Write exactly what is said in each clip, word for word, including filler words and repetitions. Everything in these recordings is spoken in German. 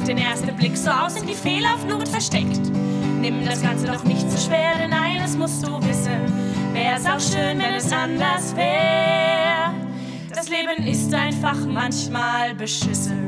den ersten Blick so aus, sind die Fehler oft nur gut versteckt. Nimm das Ganze doch nicht zu schwer, denn eines musst du wissen: wär's auch schön, wenn es anders wär. Das Leben ist einfach manchmal beschissen.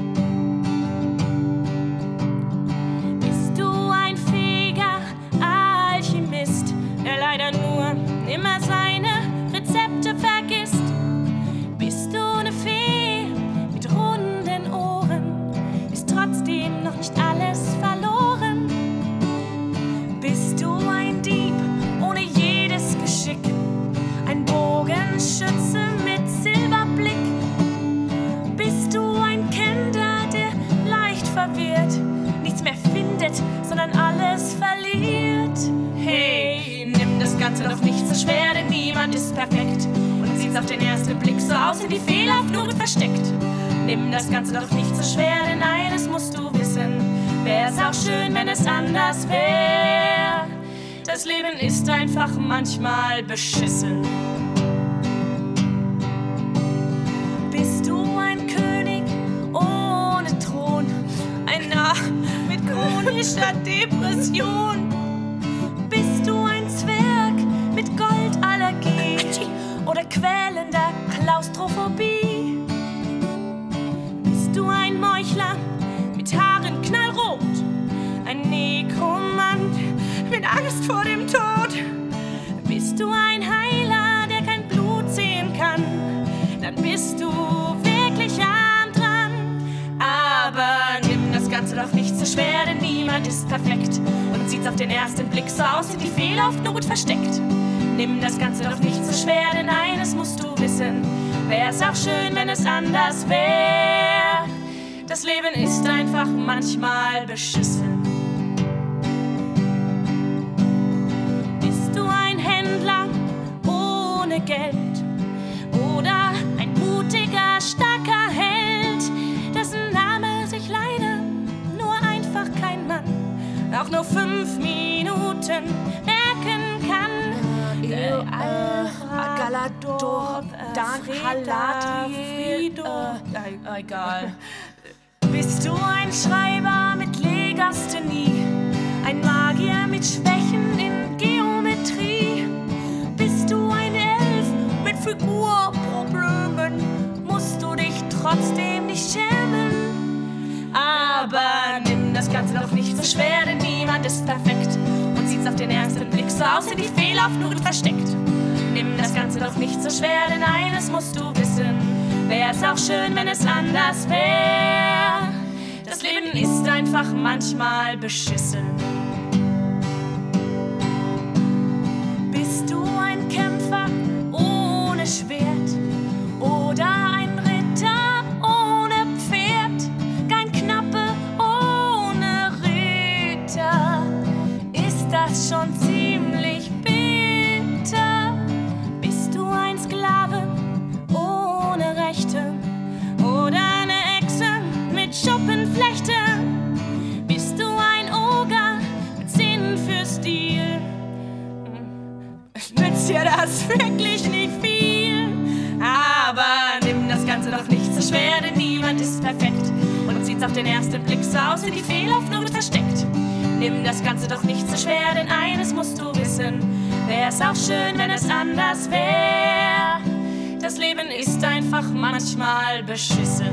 Bist du ein fähiger Alchemist, der leider nur immer seine Rezepte vergisst? Bist du eine Fee mit runden Ohren, ist trotzdem noch nicht alles verloren? Bist du ein Dieb ohne jedes Geschick, ein Bogenschütze mit Silberblick? Bist du ein Kenner, der leicht verwirrt, nichts mehr findet, sondern alles verliert? Hey, nimm das Ganze doch nicht so schwer, denn niemand ist perfekt. Und sieht's auf den ersten Blick so aus, sind die Fehler oft nur gut versteckt. Nimm das Ganze doch nicht so schwer, denn eines musst du wissen: wär's auch schön, wenn es anders wär. Das Leben ist einfach manchmal beschissen. Bist du ein König ohne Thron, ein Narr mit chronischer Depression? Bist du ein Zwerg mit Goldallergie oder quälender Klaustrophobie? Bist du ein Meuchler mit Haaren knallrot, ein Nekromant mit Angst vor dem Tod? Bist du ein Heiler, der kein Blut sehen kann? Dann bist du wirklich arm dran. Aber nimm das Ganze doch nicht so schwer, denn niemand ist perfekt. Und sieht's auf den ersten Blick so aus, sind die Fehler oft nur gut versteckt. Nimm das Ganze doch nicht so schwer, denn eines musst du wissen: wär's auch schön, wenn es anders wär. Das Leben ist einfach manchmal beschissen. Bist du ein Händler ohne Geld oder ein mutiger, starker Held, dessen Name sich leider nur einfach kein Mann auch nur fünf Minuten merken kann? Äh, äh, Galador, Dan, Haladriel, äh, egal. Bist du ein Schreiber mit Legasthenie, ein Magier mit Schwächen in Geometrie? Bist du ein Elf mit Figurproblemen, musst du dich trotzdem nicht schämen. Aber nimm das Ganze doch nicht so schwer, denn niemand ist perfekt. Und sieht's auf den ersten Blick so aus, sind die Fehler oft nur gut versteckt. Nimm das Ganze doch nicht so schwer, denn eines musst du wissen: wär's auch schön, wenn es anders wär. Das Leben ist einfach manchmal beschissen. Bist du ein Kämpfer ohne Schwert oder ein Ritter ohne Pferd? Kein Knappe ohne Ritter, ist das schon ziemlich bitter. Bist du ein Sklave ohne Rechte oder eine Echse mit Schuppenflechte? Bist du ein Oger mit Sinn für Stil? Nützt dir das wirklich nicht viel? Aber nimm das Ganze doch nicht so schwer, denn niemand ist perfekt. Und sieht's auf den ersten Blick so aus, sind die Fehler oft nur gut versteckt. Nimm das Ganze doch nicht so schwer, denn eines musst du wissen: wär's auch schön, wenn es anders wär. Das Leben ist einfach manchmal beschissen.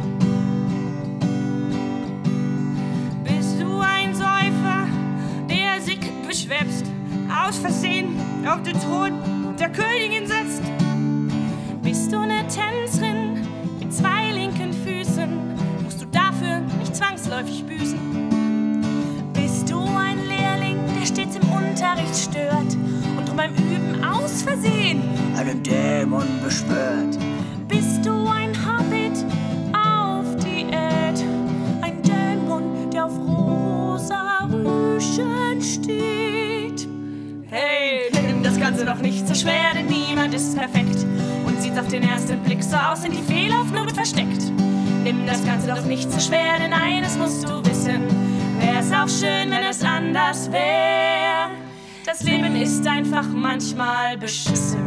Bist du ein Säufer, der sich beschwipst, aus Versehen auf den Thron der Königin setzt? Bist du eine Tänzerin mit zwei linken Füßen, musst du dafür nicht zwangsläufig büßen? Bist du ein Lehrling, der stets im Unterricht stört und drum beim Üben aus Versehen einen Dämon beschwört? Bist du ein Hobbit auf Diät, ein Dämon, der auf rosa Rüschen steht? Hey, nimm das Ganze doch nicht so schwer, denn niemand ist perfekt. Und sieht's auf den ersten Blick so aus, sind die Fehler oft nur gut versteckt. Nimm das Ganze doch nicht so schwer, denn eines musst du wissen: wär's auch schön, wenn es anders wär. Das Leben ist einfach manchmal beschissen.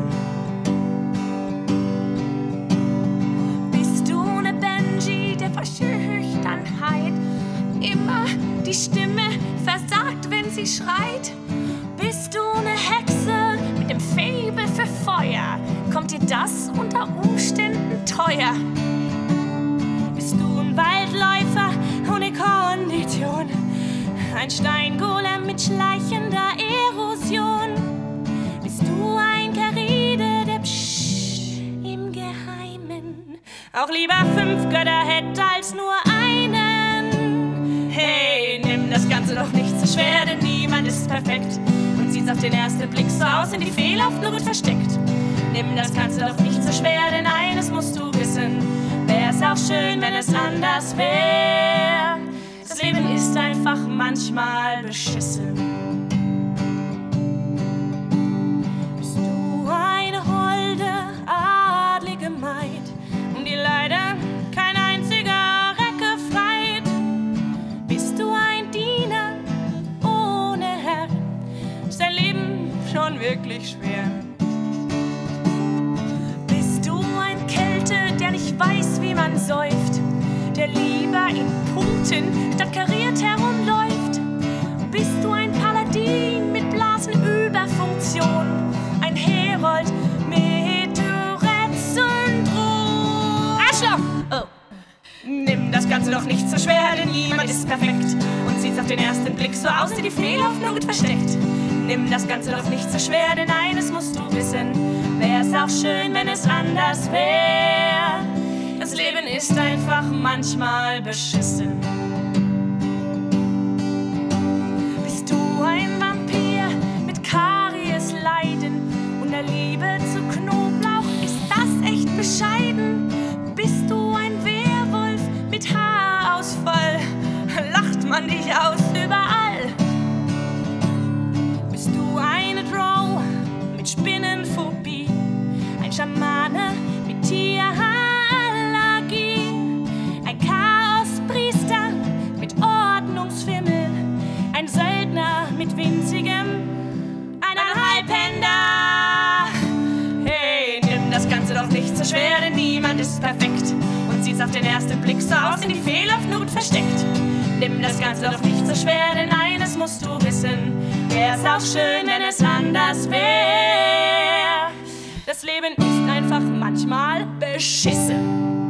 Bist du ne Benji, der vor Schüchternheit immer die Stimme versagt, wenn sie schreit? Bist du eine Hexe mit dem Faible für Feuer? Kommt dir das unter Umständen teuer? Bist du ein Waldläufer ohne Kondition? Ein Steingolem mit schleichender Erosion? Bist du ein Karide, der Psch im Geheimen auch lieber fünf Götter hätte als nur einen? Hey, nimm das Ganze doch nicht so schwer, denn niemand ist perfekt und sieht's auf den ersten Blick so aus, in die Fehler oft nur gut versteckt. Nimm das Ganze doch nicht so schwer, denn eines musst du wissen: wär's auch schön, wenn es anders wär. Das Leben ist einfach manchmal beschissen. Bist du eine holde, adlige Maid, um die leider kein einziger Recke freit? Bist du ein Diener ohne Herr? Ist dein Leben schon wirklich schwer? Bist du ein Kälte, der nicht weiß, wie man säuft, der lieber in Punkten statt kariert herumläuft? Bist du ein Paladin mit Blasenüberfunktion, ein Herold mit Tourette-Syndrom? Arschloch! Oh. Nimm das Ganze doch nicht so schwer, denn niemand ist perfekt und sieht's auf den ersten Blick so aus, die die Fehler oft nur gut versteckt. Nimm das Ganze doch nicht so schwer, denn eines musst du wissen: wär's auch schön, wenn es anders wär. Das Leben ist einfach manchmal beschissen. Bist du ein Vampir mit Karies-Leiden und der Liebe zu Knoblauch? Ist das echt bescheiden? Bist du ein Werwolf mit Haarausfall? Lacht man dich aus überall? Bist du eine Drow mit Spinnenphobie? Ein Schamane mit Tierallergie? Ein Chaospriester mit Ordnungsfimmel? Ein Söldner mit winzigem eineinhalbhänder? Hey, nimm das Ganze doch nicht so schwer, denn niemand ist perfekt und sieht's auf den ersten Blick so aus, in die Fehler oft nur gut versteckt. Nimm das Ganze doch nicht so schwer, denn eines musst du wissen: wär's auch schön, wenn es anders wär. Das Leben ist einfach manchmal beschissen.